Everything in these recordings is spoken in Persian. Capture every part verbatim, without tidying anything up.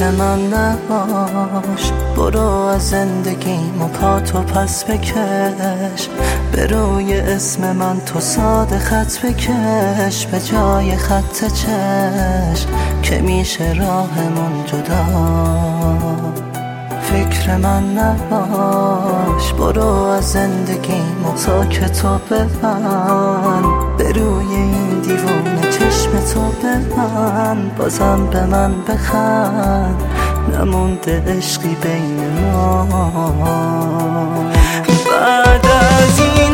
فکر من نباش، برو از زندگیم و پاتو پس بکش، به روی اسم من تو ساده خط بکش، به جای خط چشم که میشه راهمون جدا. فکر من نباش، برو از زندگیم و ساکتو ببند، به روی این دیوونه چشم تو ببند، بازم به من بخند، نمونده عشقی بین ما. بعد از این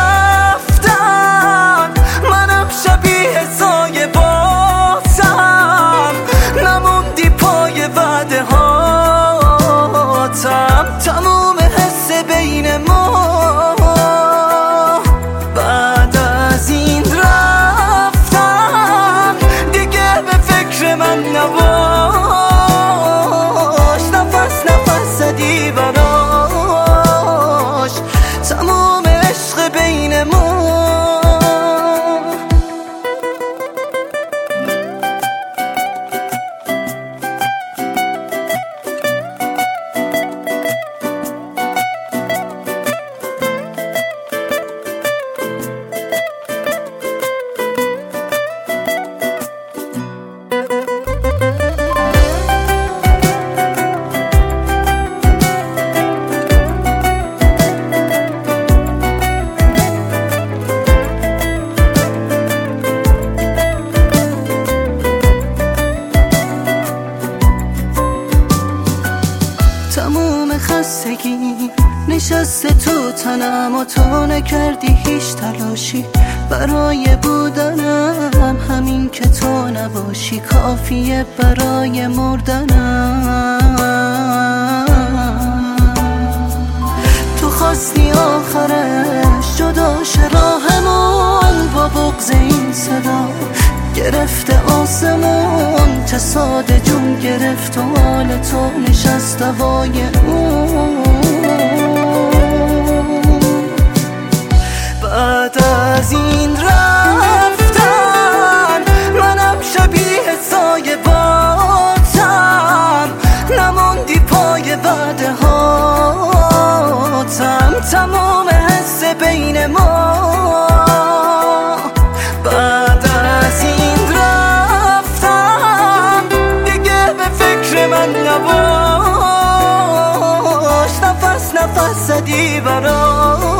رفتن منم شبیه سایه بازم، نموندی پای وعده هاتم، تموم حس بین ما. بعد از این رفتن دیگه به فکر من نباش، نفس نفس زدی براش، تموم عشق بین ما. تموم خستگی نشسته تو تنم و تو نکردی هیچ تلاشی برای بودنم، همین که تو نباشی کافیه برای مردنم. تو خواستی آخرش جدا شه راهمون، با بغض این صدا گرفته آسمون، تصاد جون گرفت و حال تو نشست دوای اون. بعد از این رفتن منم شبیه سایه باتم، نموندی پای وعده هاتم، تمام حس بین ما. بعد از این رفتن دیگه به فکر من نباش، نفس نفس زدی براش،